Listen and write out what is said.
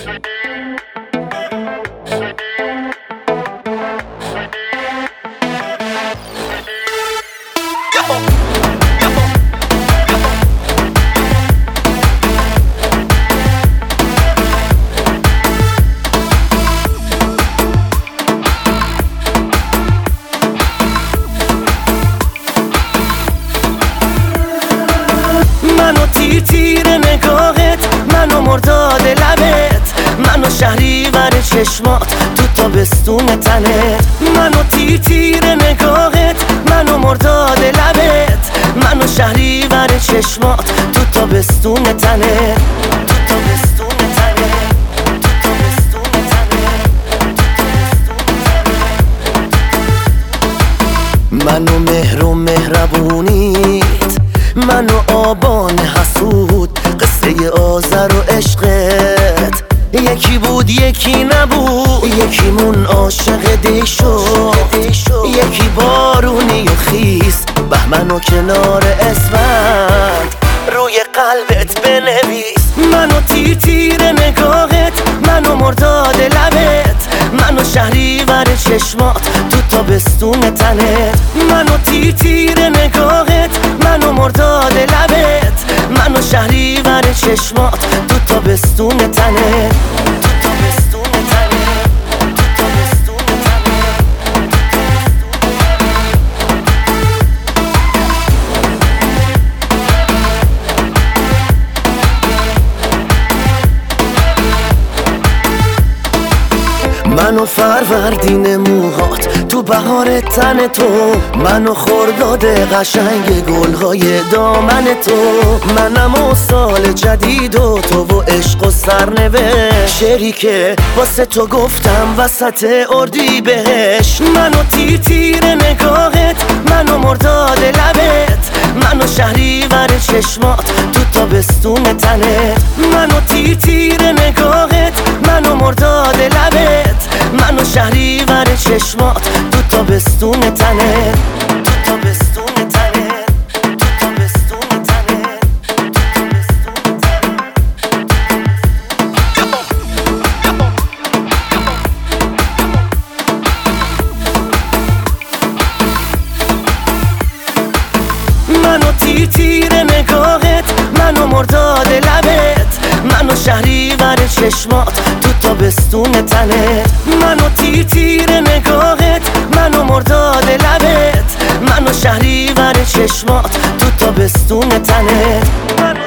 منو تیر تیر نگاهت، منو مرداد لبت، منو شهریور چشمات تو تابستون تنت. منو تیر تیر نگاهت، منو مرداد لبت، منو شهریور چشمات تو تابستون تنت. تو تابستون تنت، تو تابستون تنت. منو مهر و مهربونیت، منو آبان حسود، قصه آذر و عشقت یکی بود یکی نبود. یکیمون عاشق دی شد، یکی بارونی و خیس، بهمن و کنار اسفند روی قلبت بنویس. منو تیر تیر نگاهت، منو مرداد لبت، منو شهریور چشمات تو تابستون تنت. منو تیر تیر نگاهت، منو مرداد لبت، منو شهریور چشمات تو تابستون تنت. تو تابستون تنت، تو تابستون منو فروردین موهات، تو بهار تن تو، منو خرداد قشنگ گلهای دامن تو. منم و سال جدید و تو و عشق و سرنوشت، شعری که واسه تو گفتم وسط اردی بهش. منو تیر تیر نگاهت، منو مرداد لبت، منو شهریور چشمات تو تابستون تنت. منو تیر تیر نگاهت، منو مرداد لبت، منو شهریور چشمات تو تابستون تنت. تو تابستون تنت، تو تابستون تنت، منو تیر تیر نگاهت، منو مرداد لبت، منو شهریور چشمات تو تابستون تنت. منو تیر تیر نگاهت، منو مرداد لبت، منو شهریور چشمات تو تابستون تنت.